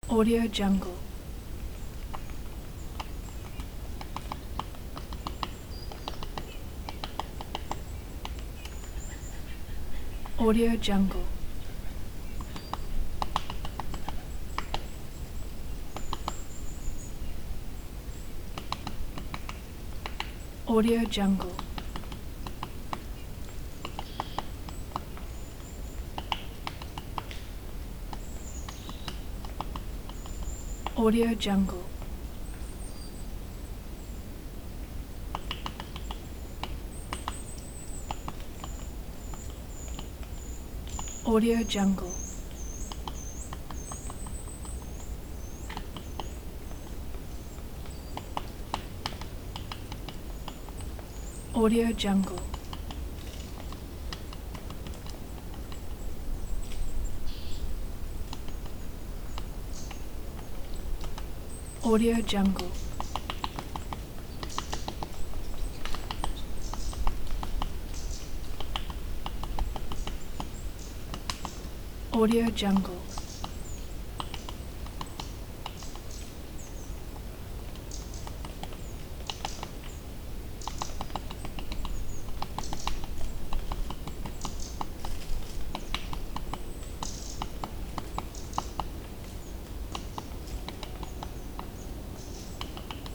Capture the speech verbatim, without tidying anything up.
Audio Jungle. Audio Jungle. Audio Jungle. Audio Jungle. Audio Jungle. Audio Jungle. Audio Jungle. Audio Jungle.